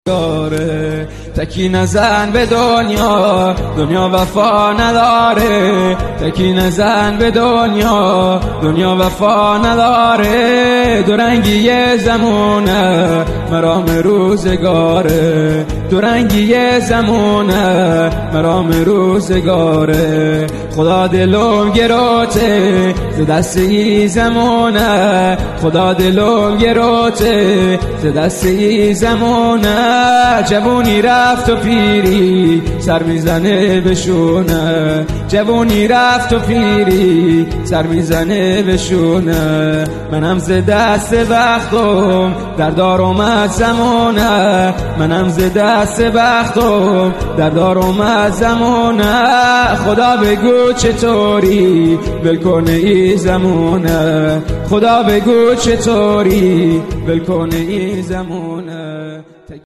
تکی نزن به دنیا، دنیا وفا نداره. تکی نزن به دنیا، دنیا وفا نداره. دورنگی زمونه مرام روزگاره، دورنگی زمونه مرام روزگاره. خدا دلم گروته ز دست ای زمونه، خدا دلم گروته ز دست ای زمونه. جوونی رفت و پیری سر میزنه بشونه، جوونی رفت و پیری سر میزنه بشونه. منم ز دست بختم در دار اومد زمونه، منم ز دست بختم در دار اومد زمونه. خدا بگو چطوری ول کنه ای زمونه، خدا بگو چطوری ول کنه ای زمونه.